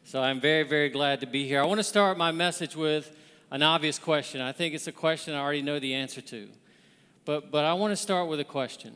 So I'm very, very glad to be here. I want to start my message with an obvious question. I think it's a question I already know the answer to. But I want to start with a question.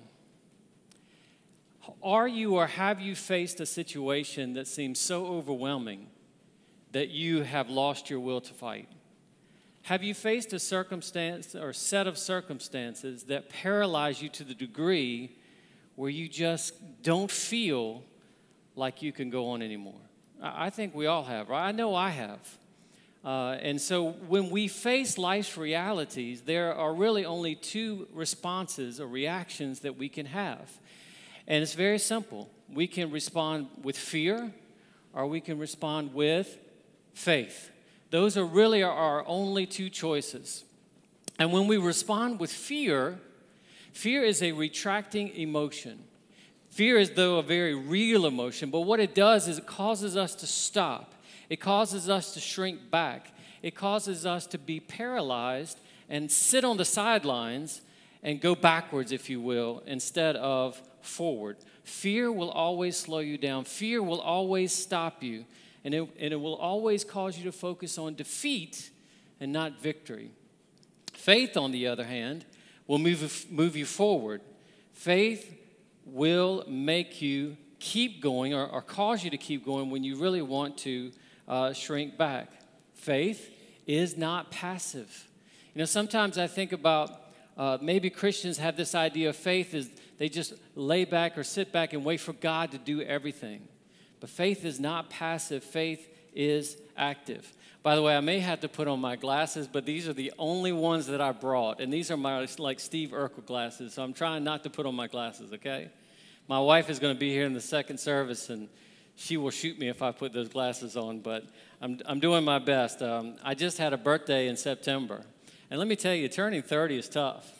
Are you or have you faced a situation that seems so overwhelming that you have lost your will to fight? Have you faced a circumstance or set of circumstances that paralyze you to the degree where you just don't feel like you can go on anymore? I think we all have, right? I know I have. And so when we face life's realities, there are really only two responses or reactions that we can have. And it's very simple. We can respond with fear, or we can respond with faith. Those are really our only two choices. And when we respond with fear, fear is a retracting emotion. Fear is, though, a very real emotion, but what it does is it causes us to stop. It causes us to shrink back. It causes us to be paralyzed and sit on the sidelines and go backwards, if you will, instead of forward. Fear will always slow you down. Fear will always stop you, and it will always cause you to focus on defeat and not victory. Faith, on the other hand, will move you forward. Faith will make you keep going or cause you to keep going when you really want to shrink back. Faith is not passive. You know, sometimes I think about maybe Christians have this idea of faith is they just lay back or sit back and wait for God to do everything. But faith is not passive. Faith is active. By the way, I may have to put on my glasses, but these are the only ones that I brought. And these are my, like, Steve Urkel glasses, so I'm trying not to put on my glasses, okay? My wife is going to be here in the second service, and she will shoot me if I put those glasses on, but I'm doing my best. I just had a birthday in September. And let me tell you, turning 30 is tough.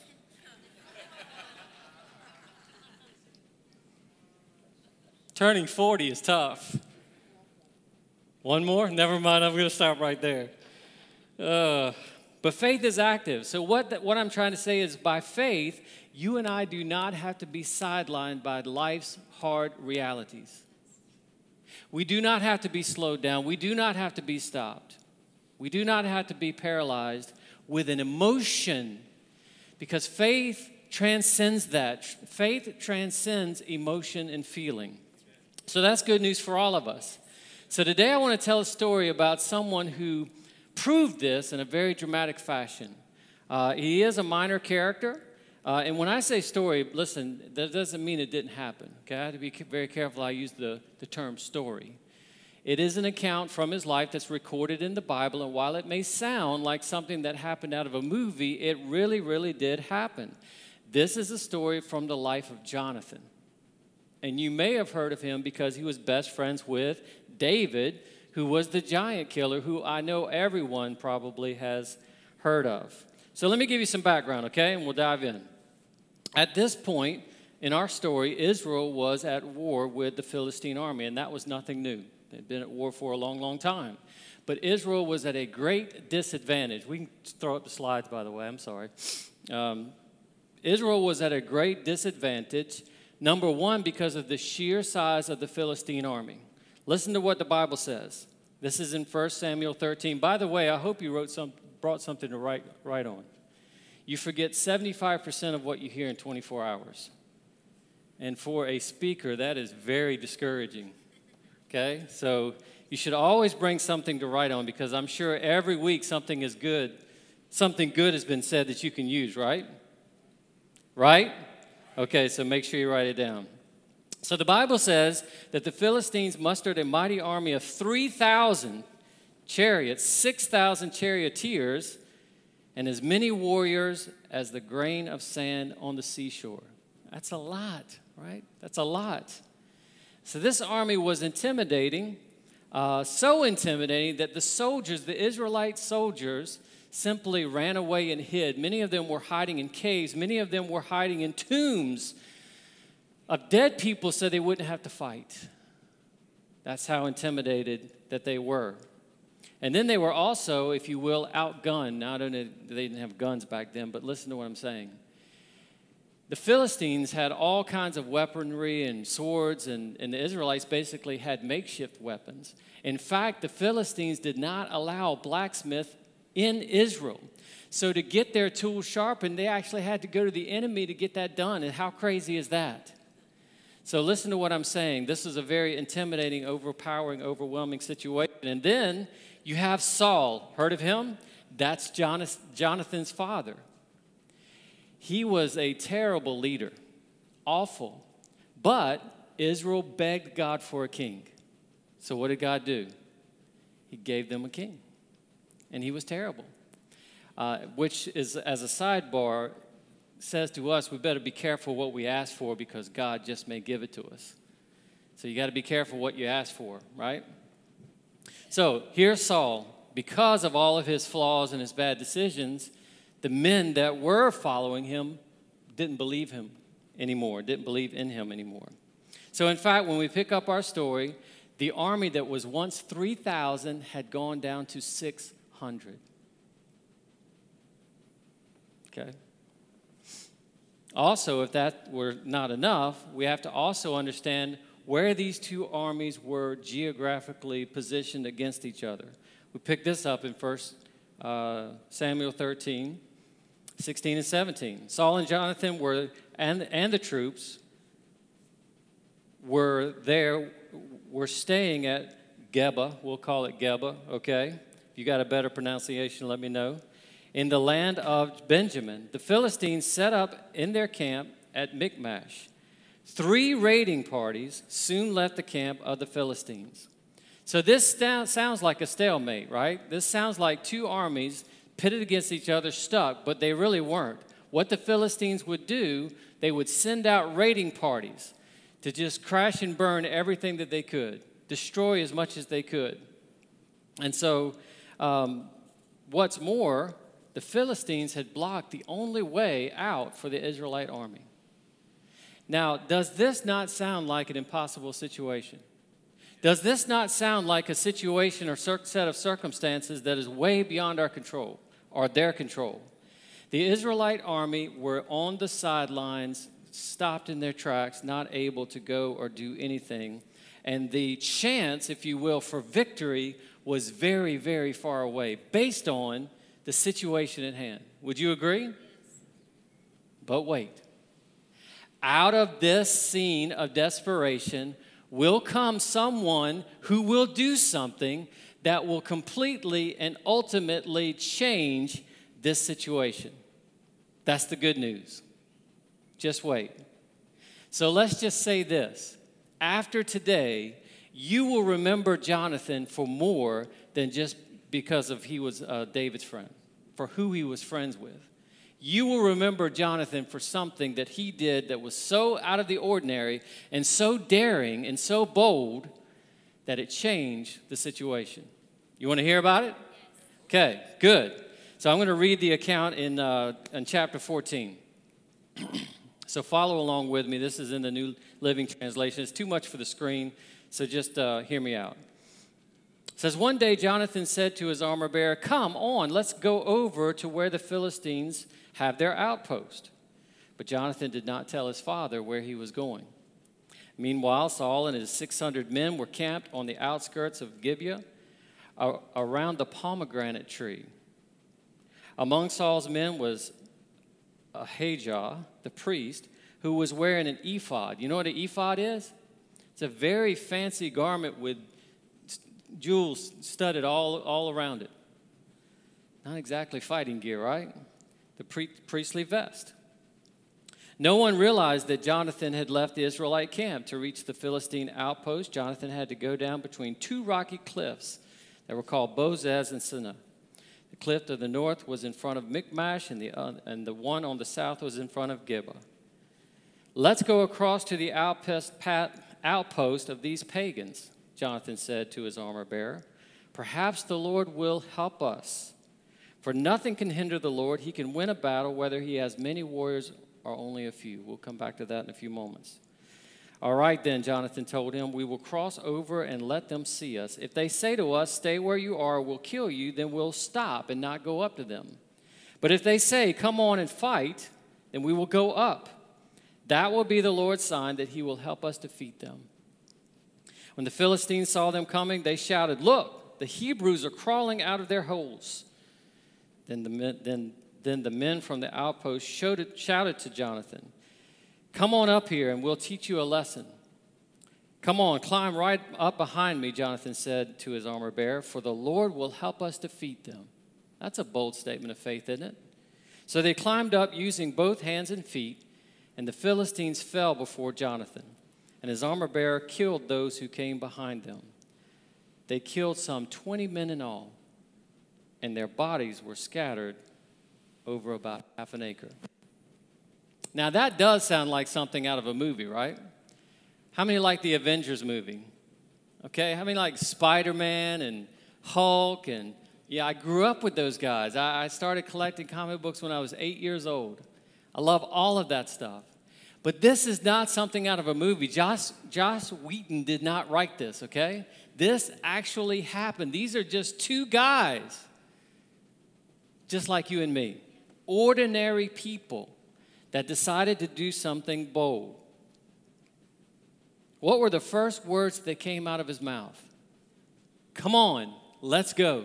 Turning 40 is tough. One more? Never mind, I'm going to stop right there. But faith is active. So what I'm trying to say is by faith, you and I do not have to be sidelined by life's hard realities. We do not have to be slowed down. We do not have to be stopped. We do not have to be paralyzed with an emotion, because faith transcends that. Faith transcends emotion and feeling. So that's good news for all of us. So today I want to tell a story about someone who proved this in a very dramatic fashion. He is a minor character. And when I say story, listen, that doesn't mean it didn't happen. Okay, I have to be very careful I use the term story. It is an account from his life that's recorded in the Bible, and while it may sound like something that happened out of a movie, it really, really did happen. This is a story from the life of Jonathan. And you may have heard of him because he was best friends with David, who was the giant killer, who I know everyone probably has heard of. So let me give you some background, okay, and we'll dive in. At this point in our story, Israel was at war with the Philistine army, and that was nothing new. They'd been at war for a long, long time. But Israel was at a great disadvantage. We can throw up the slides, by the way. I'm sorry. Israel was at a great disadvantage, number one, because of the sheer size of the Philistine army. Listen to what the Bible says. This is in 1 Samuel 13. By the way, I hope you brought something to write on. You forget 75% of what you hear in 24 hours. And for a speaker, that is very discouraging. Okay? So you should always bring something to write on, because I'm sure every week something good has been said that you can use, right? Right? Okay, so make sure you write it down. So the Bible says that the Philistines mustered a mighty army of 3,000 chariots, 6,000 charioteers, and as many warriors as the grain of sand on the seashore. That's a lot, right? That's a lot. So this army was intimidating, so intimidating that the Israelite soldiers, simply ran away and hid. Many of them were hiding in caves. Many of them were hiding in tombs of dead people so they wouldn't have to fight. That's how intimidated that they were. And then they were also, if you will, outgunned. Now, I don't know, they didn't have guns back then, but listen to what I'm saying. The Philistines had all kinds of weaponry and swords, and the Israelites basically had makeshift weapons. In fact, the Philistines did not allow blacksmith in Israel. So to get their tools sharpened, they actually had to go to the enemy to get that done. And how crazy is that? So listen to what I'm saying. This is a very intimidating, overpowering, overwhelming situation. And then you have Saul. Heard of him? That's Jonathan's father. He was a terrible leader, awful. But Israel begged God for a king. So what did God do? He gave them a king. And he was terrible. Which is, as a sidebar, says to us, we better be careful what we ask for because God just may give it to us. So you got to be careful what you ask for, right? So here's Saul. Because of all of his flaws and his bad decisions, the men that were following him didn't believe him anymore, didn't believe in him anymore. So in fact, when we pick up our story, the army that was once 3,000 had gone down to 600. Okay? Also, if that were not enough, we have to also understand where these two armies were geographically positioned against each other. We pick this up in 1 Samuel 13, 16 and 17. Saul and Jonathan were, and the troops were staying at Geba. We'll call it Geba, okay? If you got a better pronunciation, let me know. In the land of Benjamin, the Philistines set up in their camp at Michmash. 3 raiding parties soon left the camp of the Philistines. So this sounds like a stalemate, right? This sounds like 2 armies pitted against each other, stuck, but they really weren't. What the Philistines would do, they would send out raiding parties to just crash and burn everything that they could, destroy as much as they could. And so what's more, the Philistines had blocked the only way out for the Israelite army. Now, does this not sound like an impossible situation? Does this not sound like a situation or set of circumstances that is way beyond our control or their control? The Israelite army were on the sidelines, stopped in their tracks, not able to go or do anything. And the chance, if you will, for victory was very, very far away based on the situation at hand. Would you agree? Yes. But wait. Out of this scene of desperation will come someone who will do something that will completely and ultimately change this situation. That's the good news. Just wait. So let's just say this. After today, you will remember Jonathan for more than just because of he was David's friend, for who he was friends with. You will remember Jonathan for something that he did that was so out of the ordinary and so daring and so bold that it changed the situation. You want to hear about it? Okay, good. So I'm going to read the account in chapter 14. So follow along with me. This is in the New Living Translation. It's too much for the screen, so just hear me out. It says, one day Jonathan said to his armor bearer, come on, let's go over to where the Philistines have their outpost. But Jonathan did not tell his father where he was going. Meanwhile, Saul and his 600 men were camped on the outskirts of Gibeah around the pomegranate tree. Among Saul's men was Ahijah, the priest, who was wearing an ephod. You know what an ephod is? It's a very fancy garment with jewels studded all around it. Not exactly fighting gear, right? The priestly vest. No one realized that Jonathan had left the Israelite camp. To reach the Philistine outpost, Jonathan had to go down between 2 rocky cliffs that were called Bozez and Seneh. The cliff to the north was in front of Michmash, and the one on the south was in front of Gibeah. Let's go across to the outpost of these pagans, Jonathan said to his armor bearer. Perhaps the Lord will help us. For nothing can hinder the Lord. He can win a battle whether he has many warriors or only a few. We'll come back to that in a few moments. All right then, Jonathan told him, we will cross over and let them see us. If they say to us, stay where you are, we'll kill you, then we'll stop and not go up to them. But if they say, come on and fight, then we will go up. That will be the Lord's sign that he will help us defeat them." When the Philistines saw them coming, they shouted, "Look, the Hebrews are crawling out of their holes." Then the men from the outpost shouted to Jonathan, "Come on up here and we'll teach you a lesson." "Come on, climb right up behind me," Jonathan said to his armor bearer, "for the Lord will help us defeat them." That's a bold statement of faith, isn't it? So they climbed up using both hands and feet, and the Philistines fell before Jonathan, and his armor bearer killed those who came behind them. They killed some 20 men in all, and their bodies were scattered over about half an acre. Now that does sound like something out of a movie, right? How many like the Avengers movie? Okay, how many like Spider-Man and Hulk? And yeah, I grew up with those guys. I started collecting comic books when I was 8 years old. I love all of that stuff. But this is not something out of a movie. Joss Whedon did not write this, okay? This actually happened. These are just two guys, just like you and me, ordinary people that decided to do something bold. What were the first words that came out of his mouth? "Come on, let's go."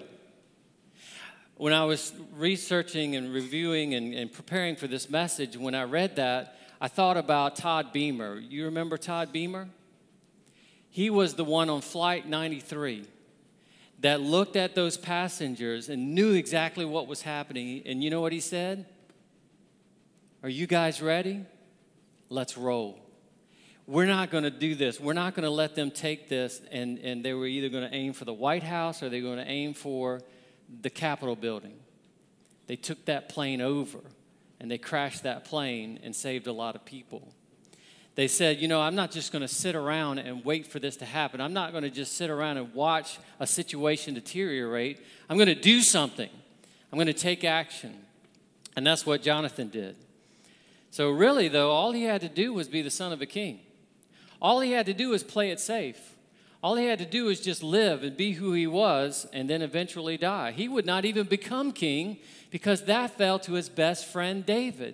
When I was researching and reviewing and preparing for this message, when I read that, I thought about Todd Beamer. You remember Todd Beamer? He was the one on Flight 93 that looked at those passengers and knew exactly what was happening. And you know what he said? "Are you guys ready? Let's roll. We're not going to do this. We're not going to let them take this." And they were either going to aim for the White House or they were going to aim for the Capitol building. They took that plane over and they crashed that plane and saved a lot of people. They said, I'm not just going to sit around and wait for this to happen. I'm not going to just sit around and watch a situation deteriorate. I'm going to do something. I'm going to take action. And that's what Jonathan did. So really, though, all he had to do was be the son of a king. All he had to do was play it safe. All he had to do was just live and be who he was and then eventually die. He would not even become king because that fell to his best friend David.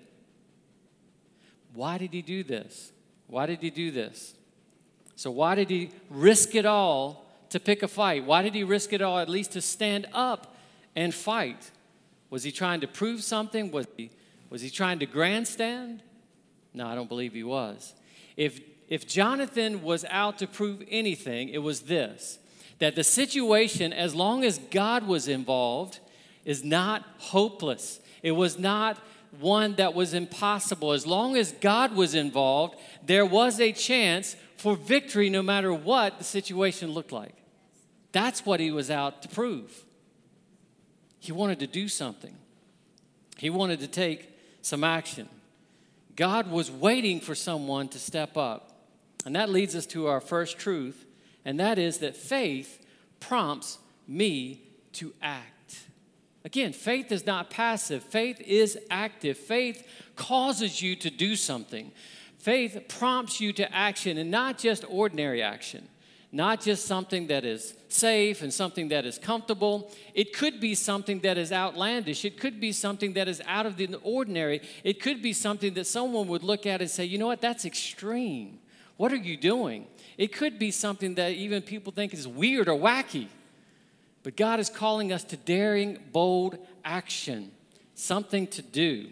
Why did he do this? Why did he do this? So why did he risk it all to pick a fight? Why did he risk it all at least to stand up and fight? Was he trying to prove something? Was he trying to grandstand? No, I don't believe he was. If Jonathan was out to prove anything, it was this, that the situation, as long as God was involved, is not hopeless. It was not one that was impossible. As long as God was involved, there was a chance for victory no matter what the situation looked like. That's what he was out to prove. He wanted to do something. He wanted to take some action. God was waiting for someone to step up. And that leads us to our first truth, and that is that faith prompts me to act. Again, faith is not passive. Faith is active. Faith causes you to do something. Faith prompts you to action, and not just ordinary action, not just something that is safe and something that is comfortable. It could be something that is outlandish. It could be something that is out of the ordinary. It could be something that someone would look at and say, you know what, that's extreme. What are you doing? It could be something that even people think is weird or wacky. But God is calling us to daring, bold action, something to do,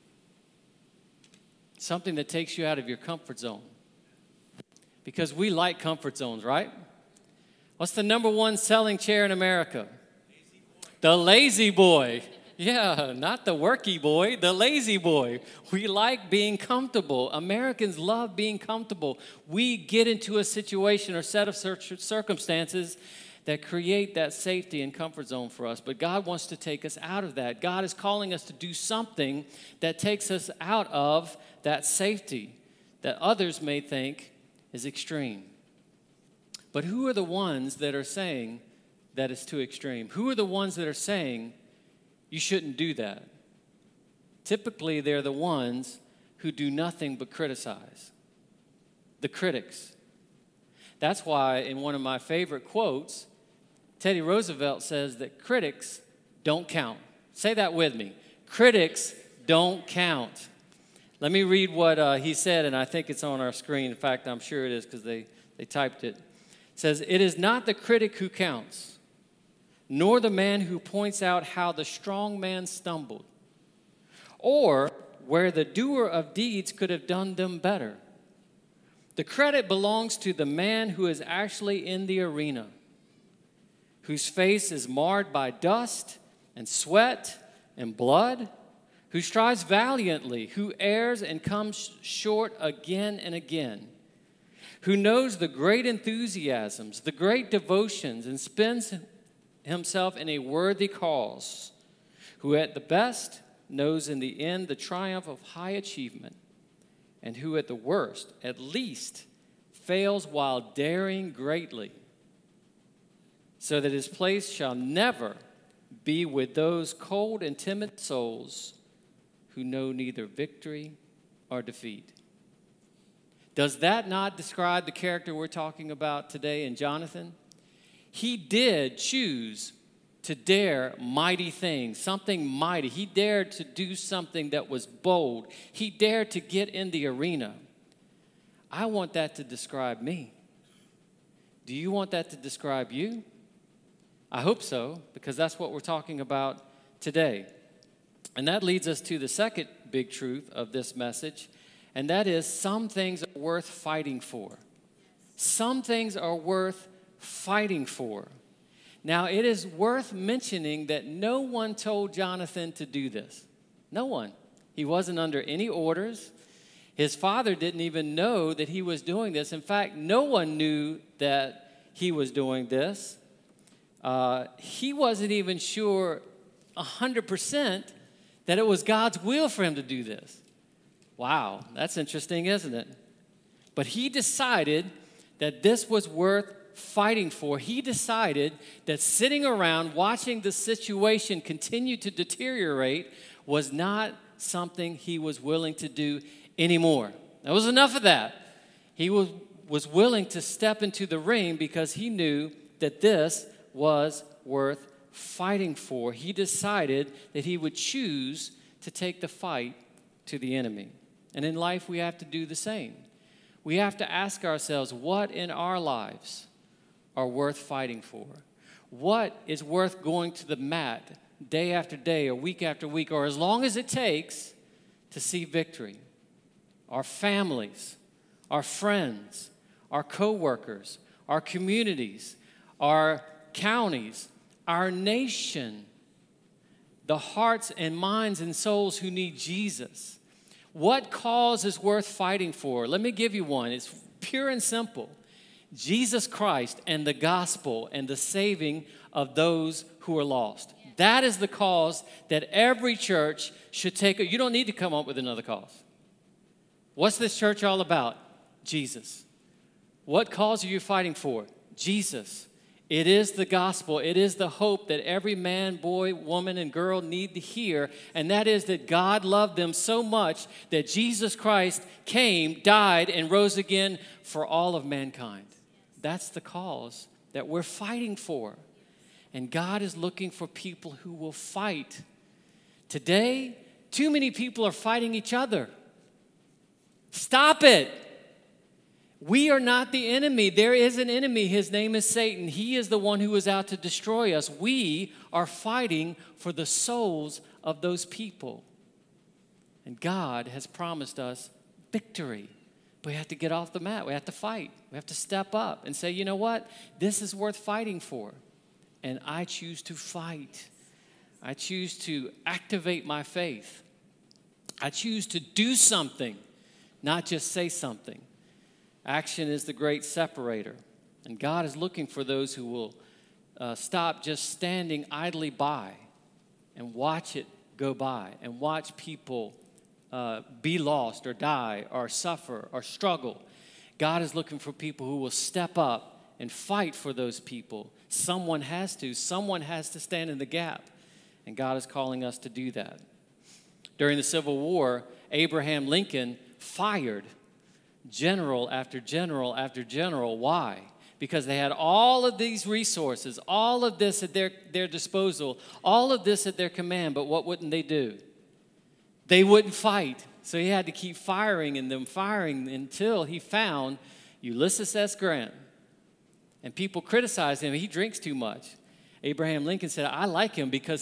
something that takes you out of your comfort zone. Because we like comfort zones, right? What's the number one selling chair in America? The Lazy Boy. Yeah, not the worky boy, the lazy boy. We like being comfortable. Americans love being comfortable. We get into a situation or set of circumstances that create that safety and comfort zone for us. But God wants to take us out of that. God is calling us to do something that takes us out of that safety that others may think is extreme. But who are the ones that are saying that it's too extreme? Who are the ones that are saying you shouldn't do that? Typically, they're the ones who do nothing but criticize. The critics. That's why in one of my favorite quotes, Teddy Roosevelt says that critics don't count. Say that with me. Critics don't count. Let me read what he said, and I think it's on our screen. In fact, I'm sure it is because they typed it. It says, "It is not the critic who counts, nor the man who points out how the strong man stumbled, or where the doer of deeds could have done them better. The credit belongs to the man who is actually in the arena, whose face is marred by dust and sweat and blood, who strives valiantly, who errs and comes short again and again, who knows the great enthusiasms, the great devotions, and spends himself in a worthy cause, who at the best knows in the end the triumph of high achievement, and who at the worst, at least, fails while daring greatly, so that his place shall never be with those cold and timid souls who know neither victory or defeat." Does that not describe the character we're talking about today in Jonathan? He did choose to dare mighty things, something mighty. He dared to do something that was bold. He dared to get in the arena. I want that to describe me. Do you want that to describe you? I hope so, because that's what we're talking about today. And that leads us to the second big truth of this message, and that is some things are worth fighting for. Some things are worth fighting for. Now, it is worth mentioning that no one told Jonathan to do this. No one. He wasn't under any orders. His father didn't even know that he was doing this. In fact, no one knew that he was doing this. He wasn't even sure 100% that it was God's will for him to do this. Wow, that's interesting, isn't it? But he decided that this was worth fighting for. He decided that sitting around watching the situation continue to deteriorate was not something he was willing to do anymore. That was enough of that. He was willing to step into the ring because he knew that this was worth fighting for. He decided that he would choose to take the fight to the enemy. And in life, we have to do the same. We have to ask ourselves, what in our lives are worth fighting for? What is worth going to the mat day after day or week after week or as long as it takes to see victory? Our families, our friends, our co-workers, our communities, our counties, our nation, the hearts and minds and souls who need Jesus. What cause is worth fighting for? Let me give you one. It's pure and simple. Jesus Christ and the gospel and the saving of those who are lost. That is the cause that every church should take. You don't need to come up with another cause. What's this church all about? Jesus. What cause are you fighting for? Jesus. It is the gospel. It is the hope that every man, boy, woman, and girl need to hear, and that is that God loved them so much that Jesus Christ came, died, and rose again for all of mankind. That's the cause that we're fighting for. And God is looking for people who will fight. Today, too many people are fighting each other. Stop it. We are not the enemy. There is an enemy. His name is Satan. He is the one who is out to destroy us. We are fighting for the souls of those people. And God has promised us victory. But we have to get off the mat. We have to fight. We have to step up and say, you know what? This is worth fighting for. And I choose to fight. I choose to activate my faith. I choose to do something, not just say something. Action is the great separator. And God is looking for those who will stop just standing idly by and watch it go by and watch people be lost or die or suffer or struggle. God is looking for people who will step up and fight for those people. Someone has to stand in the gap. And God is calling us to do that. During the Civil War, Abraham Lincoln fired general after general after general. Why? Because they had all of these resources, all of this at their disposal, all of this at their command, but what wouldn't they do? They wouldn't fight. So he had to keep firing and then firing until he found Ulysses S. Grant. And people criticized him. He drinks too much. Abraham Lincoln said, I like him because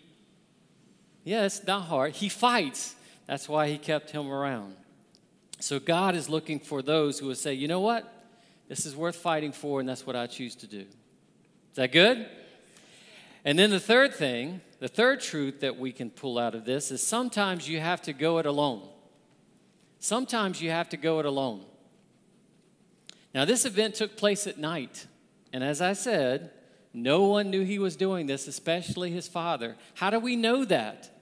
it's not hard. He fights. That's why he kept him around. So God is looking for those who will say, you know what? This is worth fighting for, and that's what I choose to do. Is that good? And then the third thing, the third truth that we can pull out of this is sometimes you have to go it alone. Sometimes you have to go it alone. Now, this event took place at night. And as I said, no one knew he was doing this, especially his father. How do we know that?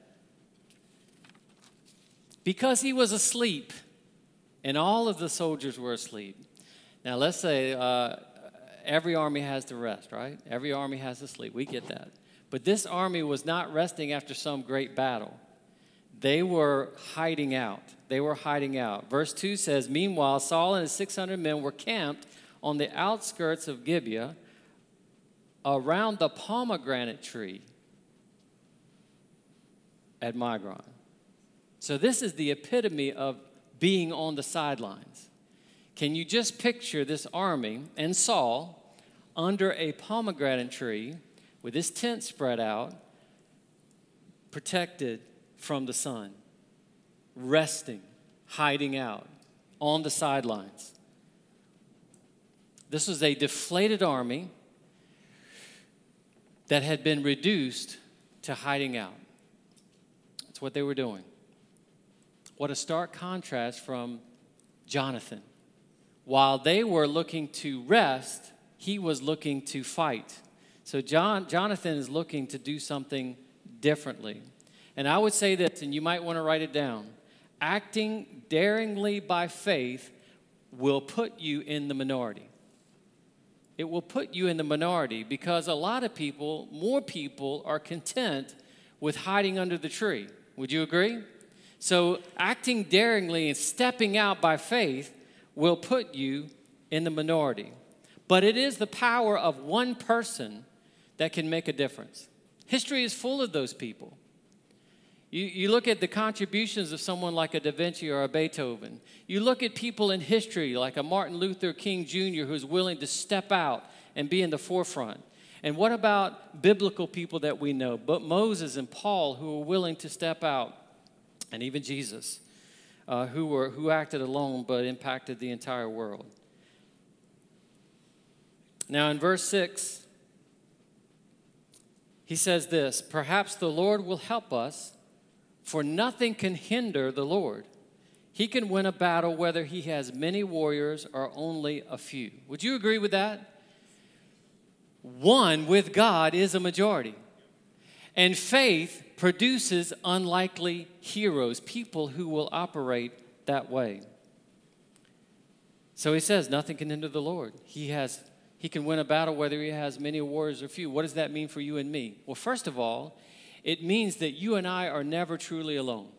Because he was asleep, and all of the soldiers were asleep. Now, let's say every army has to rest, right? Every army has to sleep. We get that. But this army was not resting after some great battle. They were hiding out. They were hiding out. Verse 2 says, meanwhile, Saul and his 600 men were camped on the outskirts of Gibeah around the pomegranate tree at Migron. So this is the epitome of being on the sidelines. Can you just picture this army and Saul under a pomegranate tree with his tent spread out, protected from the sun, resting, hiding out on the sidelines? This was a deflated army that had been reduced to hiding out. That's what they were doing. What a stark contrast from Jonathan. While they were looking to rest, he was looking to fight. So Jonathan is looking to do something differently. And I would say this, and you might want to write it down. Acting daringly by faith will put you in the minority. It will put you in the minority because a lot of people, more people, are content with hiding under the tree. Would you agree? So acting daringly and stepping out by faith will put you in the minority. But it is the power of one person that can make a difference. History is full of those people. You look at the contributions of someone like a Da Vinci or a Beethoven. You look at people in history like a Martin Luther King Jr. who's willing to step out and be in the forefront. And what about biblical people that we know? But Moses and Paul who were willing to step out. And even Jesus, who acted alone but impacted the entire world. Now in verse 6, he says this, perhaps the Lord will help us, for nothing can hinder the Lord. He can win a battle whether he has many warriors or only a few. Would you agree with that? One with God is a majority. And faith produces unlikely heroes, people who will operate that way. So he says, nothing can hinder the Lord. He can win a battle whether he has many warriors or few. What does that mean for you and me? Well, first of all, it means that you and I are never truly alone.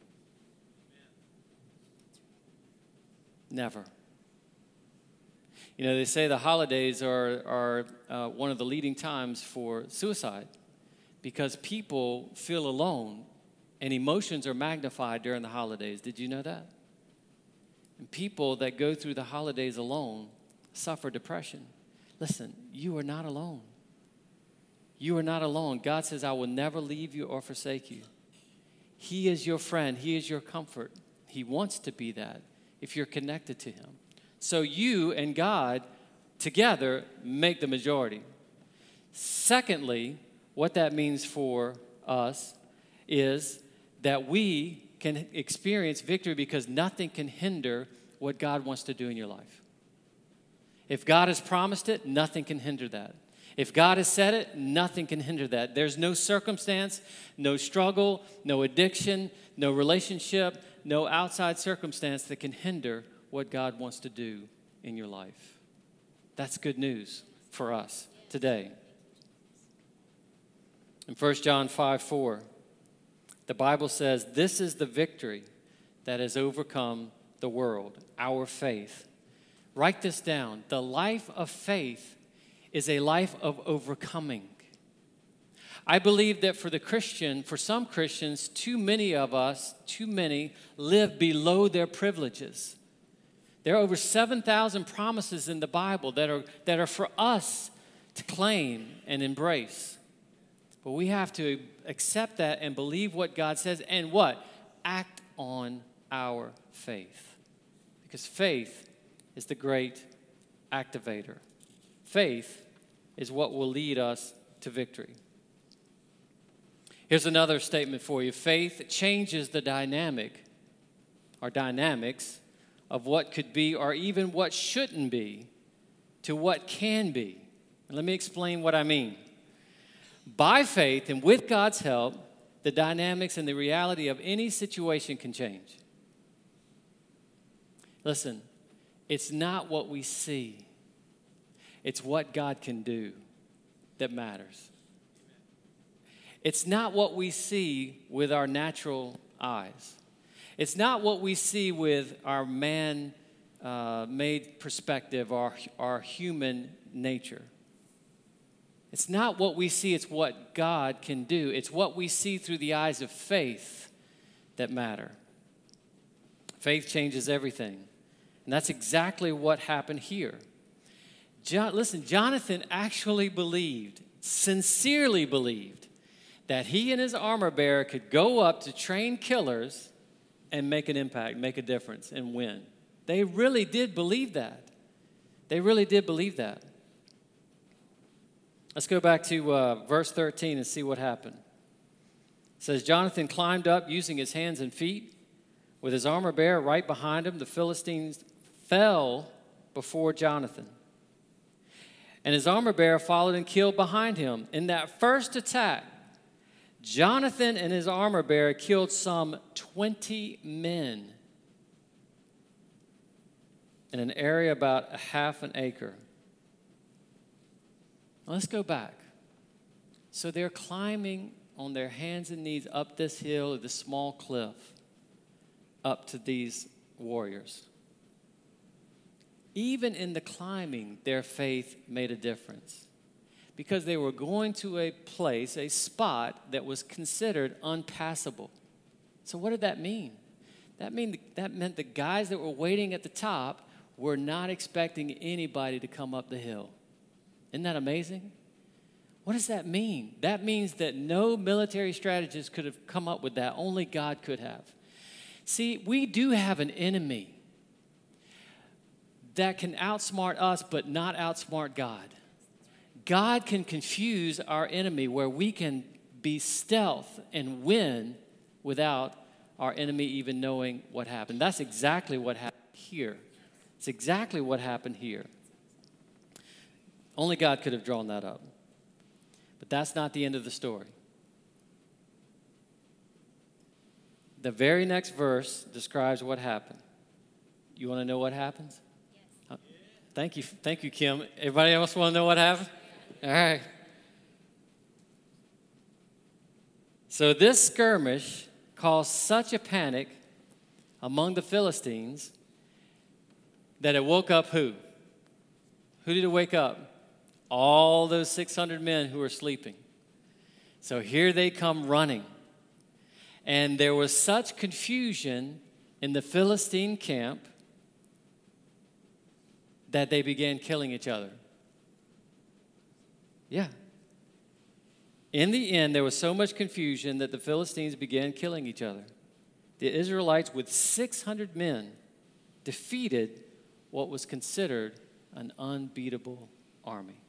Never. You know, they say the holidays are one of the leading times for suicide because people feel alone and emotions are magnified during the holidays. Did you know that? And people that go through the holidays alone suffer depression. Listen, you are not alone. You are not alone. God says, I will never leave you or forsake you. He is your friend. He is your comfort. He wants to be that if you're connected to him. So you and God together make the majority. Secondly, what that means for us is that we can experience victory because nothing can hinder what God wants to do in your life. If God has promised it, nothing can hinder that. If God has said it, nothing can hinder that. There's no circumstance, no struggle, no addiction, no relationship, no outside circumstance that can hinder what God wants to do in your life. That's good news for us today. In 1 John 5:4, the Bible says, this is the victory that has overcome the world, our faith. Write this down. The life of faith is a life of overcoming. I believe that for some Christians, too many live below their privileges. There are over 7,000 promises in the Bible that are for us to claim and embrace. But we have to accept that and believe what God says and what? Act on our faith. Because faith is the great activator. Faith is what will lead us to victory. Here's another statement for you. Faith changes the dynamics of what could be or even what shouldn't be to what can be. And let me explain what I mean. By faith and with God's help, the dynamics and the reality of any situation can change. Listen, it's not what we see. It's what God can do that matters. It's not what we see with our natural eyes. It's not what we see with our man-made perspective, our human nature. It's not what we see, it's what God can do. It's what we see through the eyes of faith that matter. Faith changes everything. And that's exactly what happened here. Jonathan actually sincerely believed, that he and his armor bearer could go up to train killers and make an impact, make a difference, and win. They really did believe that. They really did believe that. Let's go back to verse 13 and see what happened. It says, Jonathan climbed up using his hands and feet. With his armor bearer right behind him, the Philistines fell before Jonathan. And his armor bearer followed and killed behind him. In that first attack, Jonathan and his armor bearer killed some 20 men in an area about a half an acre. Now let's go back. So they're climbing on their hands and knees up this hill or this small cliff up to these warriors. Even in the climbing, their faith made a difference. Because they were going to a place, a spot that was considered unpassable. So what did that mean? That meant the guys that were waiting at the top were not expecting anybody to come up the hill. Isn't that amazing? What does that mean? That means that no military strategist could have come up with that. Only God could have. See, we do have an enemy that can outsmart us but not outsmart God. God can confuse our enemy where we can be stealth and win without our enemy even knowing what happened. That's exactly what happened here. It's exactly what happened here. Only God could have drawn that up. But that's not the end of the story. The very next verse describes what happened. You want to know what happens? Yes. Thank you, Kim. Everybody else want to know what happened? All right. So this skirmish caused such a panic among the Philistines that it woke up who? Who did it wake up? All those 600 men who were sleeping. So here they come running. And there was such confusion in the Philistine camp that they began killing each other. Yeah. In the end, there was so much confusion that the Philistines began killing each other. The Israelites, with 600 men, defeated what was considered an unbeatable army.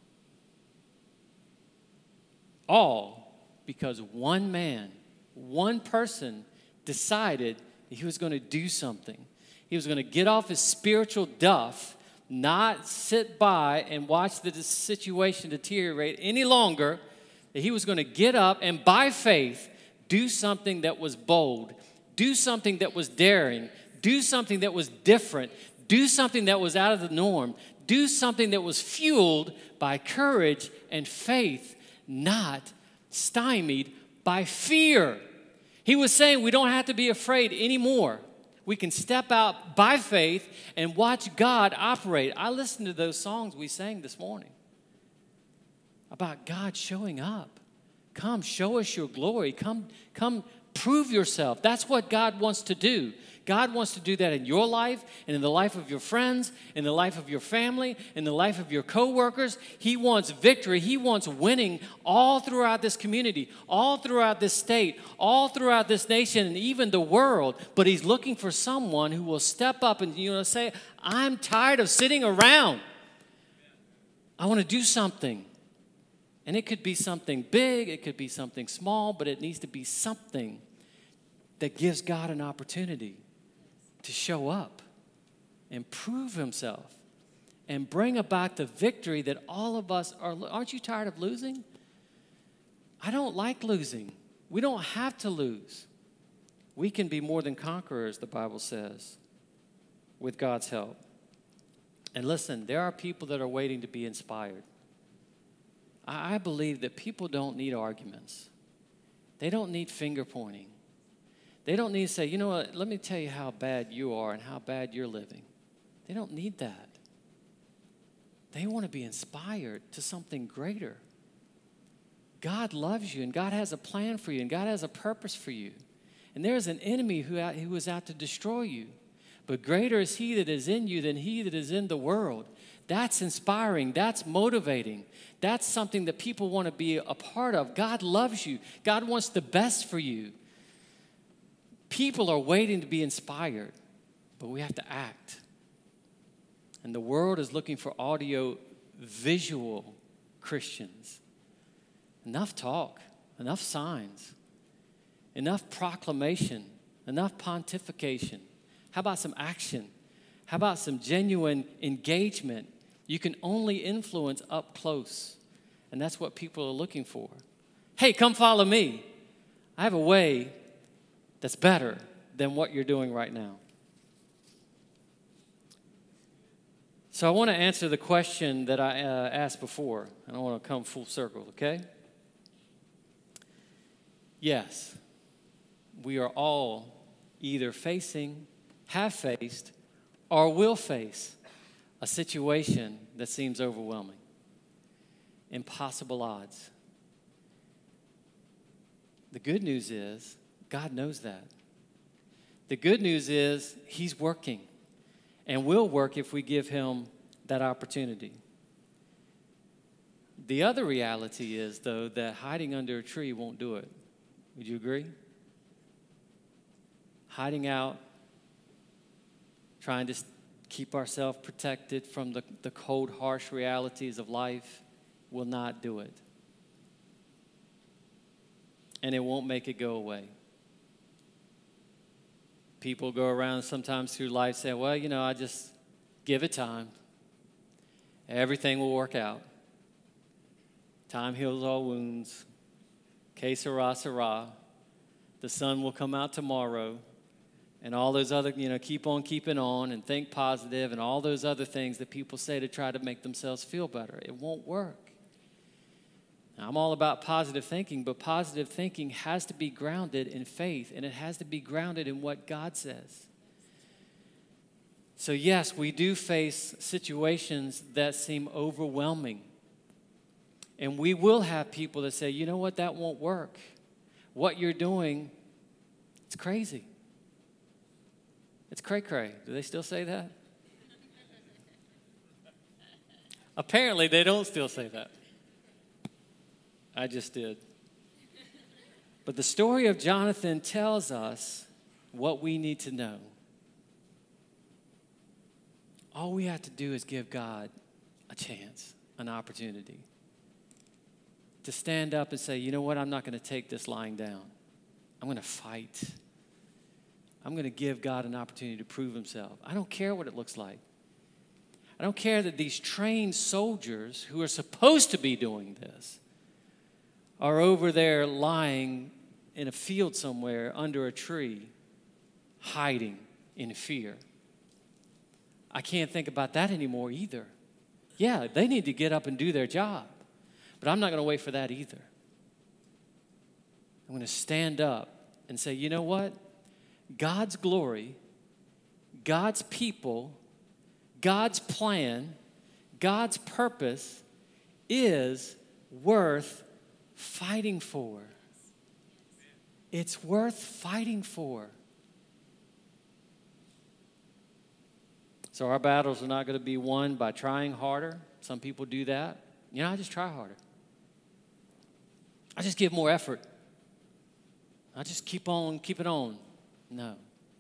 All because one man, one person decided that he was going to do something. He was going to get off his spiritual duff, not sit by and watch the situation deteriorate any longer, that he was going to get up and by faith do something that was bold, do something that was daring, do something that was different, do something that was out of the norm, do something that was fueled by courage and faith, not stymied by fear. He was saying we don't have to be afraid anymore. We can step out by faith and watch God operate. I listened to those songs we sang this morning about God showing up, Come, show us your glory. Come, prove yourself. That's what God wants to do. God wants to do that in your life and in the life of your friends, in the life of your family, in the life of your coworkers. He wants victory. He wants winning all throughout this community, all throughout this state, all throughout this nation, and even the world. But he's looking for someone who will step up and say, I'm tired of sitting around. I want to do something. And it could be something big, it could be something small, but it needs to be something that gives God an opportunity to show up and prove himself and bring about the victory that all of us are. Aren't you tired of losing? I don't like losing. We don't have to lose. We can be more than conquerors, the Bible says, with God's help. And listen, there are people that are waiting to be inspired. I believe that people don't need arguments. They don't need finger pointing. They don't need to say, you know what, let me tell you how bad you are and how bad you're living. They don't need that. They want to be inspired to something greater. God loves you, and God has a plan for you, and God has a purpose for you. And there is an enemy who is out to destroy you. But greater is he that is in you than he that is in the world. That's inspiring. That's motivating. That's something that people want to be a part of. God loves you. God wants the best for you. People are waiting to be inspired, but we have to act. And the world is looking for audio-visual Christians. Enough talk, enough signs, enough proclamation, enough pontification. How about some action? How about some genuine engagement? You can only influence up close, and that's what people are looking for. Hey, come follow me. I have a way that's better than what you're doing right now. So I want to answer the question that I asked before, and I want to come full circle, okay? Yes, we are all either facing, have faced, or will face a situation that seems overwhelming. Impossible odds. The good news is, God knows that. The good news is he's working and will work if we give him that opportunity. The other reality is, though, that hiding under a tree won't do it. Would you agree? Hiding out, trying to keep ourselves protected from the cold, harsh realities of life will not do it. And it won't make it go away. People go around sometimes through life saying, well, I just give it time. Everything will work out. Time heals all wounds. Que sera, sera. The sun will come out tomorrow. And all those other, keep on keeping on and think positive and all those other things that people say to try to make themselves feel better. It won't work. Now, I'm all about positive thinking, but positive thinking has to be grounded in faith, and it has to be grounded in what God says. So yes, we do face situations that seem overwhelming. And we will have people that say, you know what, that won't work. What you're doing, it's crazy. It's cray-cray. Do they still say that? Apparently, they don't still say that. I just did. But the story of Jonathan tells us what we need to know. All we have to do is give God a chance, an opportunity to stand up and say, you know what, I'm not going to take this lying down. I'm going to fight. I'm going to give God an opportunity to prove himself. I don't care what it looks like. I don't care that these trained soldiers who are supposed to be doing this are over there lying in a field somewhere under a tree, hiding in fear. I can't think about that anymore either. Yeah, they need to get up and do their job, but I'm not going to wait for that either. I'm going to stand up and say, you know what? God's glory, God's people, God's plan, God's purpose is worth fighting for. It's worth fighting for. So our battles are not going to be won by trying harder. Some people do that. I just try harder. I just give more effort. I just keep it on. No.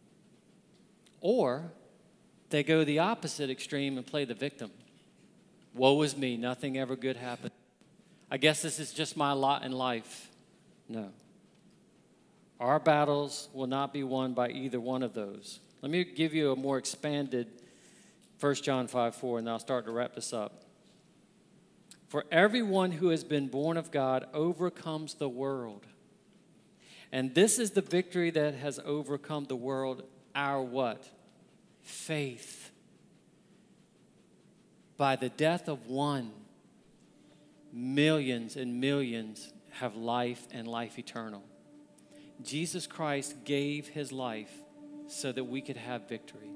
Or they go the opposite extreme and play the victim. Woe is me, nothing ever good happened. I guess this is just my lot in life. No. Our battles will not be won by either one of those. Let me give you a more expanded 1 John 5:4, and I'll start to wrap this up. For everyone who has been born of God overcomes the world. And this is the victory that has overcome the world, our what? Faith. By the death of one, millions and millions have life and life eternal. Jesus Christ gave his life so that we could have victory.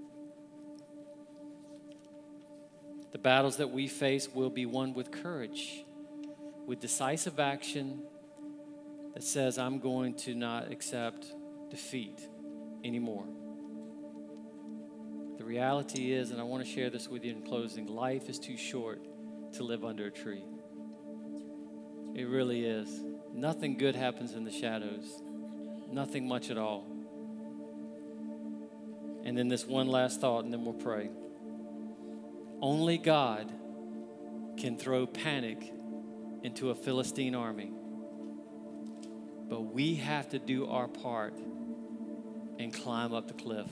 The battles that we face will be won with courage, with decisive action that says, I'm going to not accept defeat anymore. The reality is, and I want to share this with you in closing, life is too short to live under a tree. It really is. Nothing good happens in the shadows. Nothing much at all. And then this one last thought, and then we'll pray. Only God can throw panic into a Philistine army. But we have to do our part and climb up the cliff.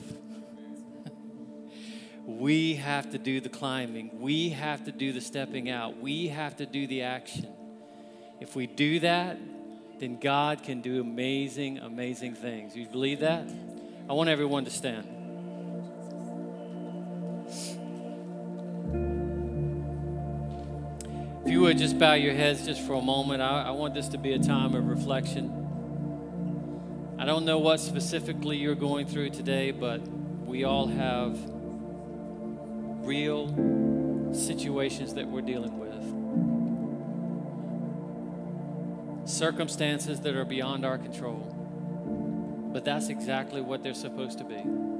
We have to do the climbing. We have to do the stepping out. We have to do the action. If we do that, then God can do amazing, amazing things. You believe that? I want everyone to stand. If you would just bow your heads just for a moment, I want this to be a time of reflection. I don't know what specifically you're going through today, but we all have real situations that we're dealing with. Circumstances that are beyond our control. But that's exactly what they're supposed to be.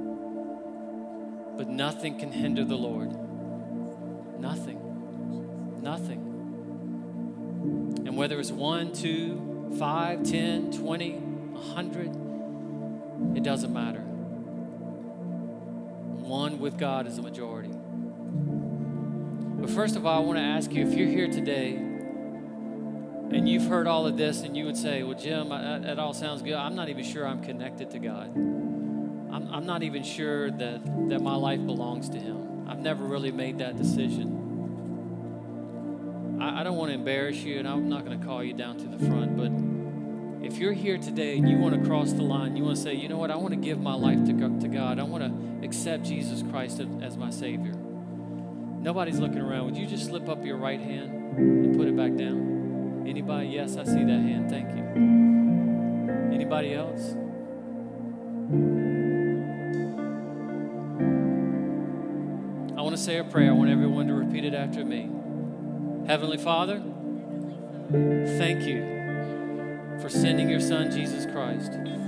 But nothing can hinder the Lord. Nothing. Nothing. And whether it's 1, 2, 5, 10, 20, 100, it doesn't matter. One with God is a majority. But first of all, I want to ask you, if you're here today and you've heard all of this and you would say, well, Jim, that all sounds good. I'm not even sure I'm connected to God. I'm not even sure that my life belongs to him. I've never really made that decision. I don't want to embarrass you, and I'm not going to call you down to the front, but if you're here today and you want to cross the line, you want to say, you know what, I want to give my life to God. I want to accept Jesus Christ as my Savior. Nobody's looking around. Would you just slip up your right hand and put it back down? Anybody? Yes, I see that hand. Thank you. Anybody else? I want to say a prayer. I want everyone to repeat it after me. Heavenly Father, thank you for sending your Son, Jesus Christ,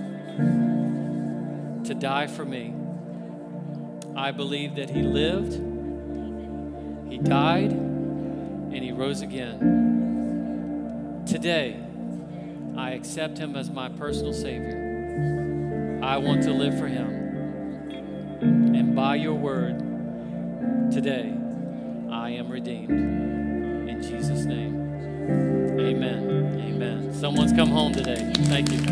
to die for me. I believe that he lived, he died, and he rose again. Today, I accept him as my personal Savior. I want to live for him. And by your word, today, I am redeemed. In Jesus' name, amen. Amen. Someone's come home today. Thank you.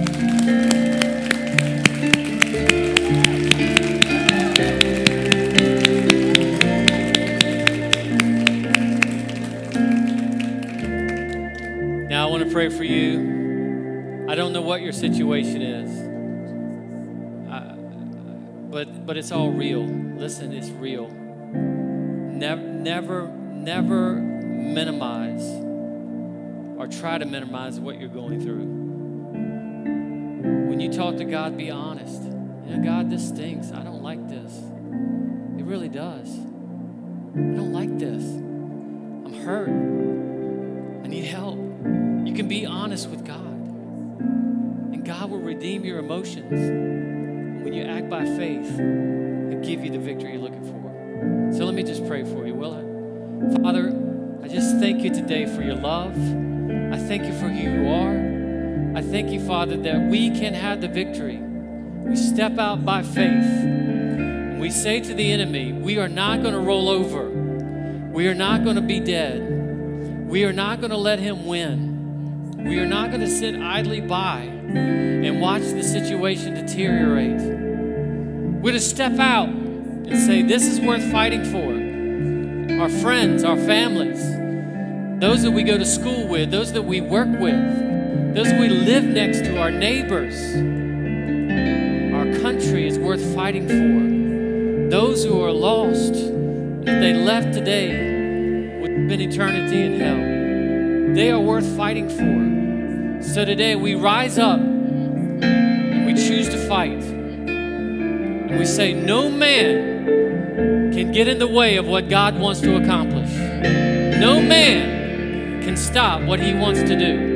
Now I want to pray for you. I don't know what your situation is, but it's all real. Listen, it's real. Never minimize or try to minimize what you're going through. When you talk to God, be honest. You know, God, this stinks. I don't like this. It really does. I don't like this. I'm hurt. I need help. You can be honest with God. And God will redeem your emotions. And when you act by faith, He'll give you the victory you're looking for. So let me just pray for you, will I? Father, I just thank you today for your love. I thank you for who you are. I thank you, Father, that we can have the victory. We step out by faith. And we say to the enemy, we are not going to roll over. We are not going to be dead. We are not going to let him win. We are not going to sit idly by and watch the situation deteriorate. We're going to step out and say, this is worth fighting for. Our friends, our families, those that we go to school with, those that we work with, those that we live next to, our neighbors. Our country is worth fighting for. Those who are lost, if they left today, would spend eternity in hell. They are worth fighting for. So today we rise up and we choose to fight. And we say, no man can get in the way of what God wants to accomplish. No man can stop what He wants to do.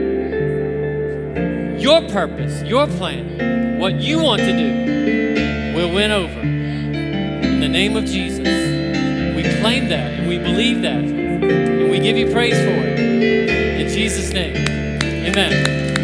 Your purpose, your plan, what you want to do will win over. In the name of Jesus, we claim that and we believe that and we give you praise for it. In Jesus' name, amen.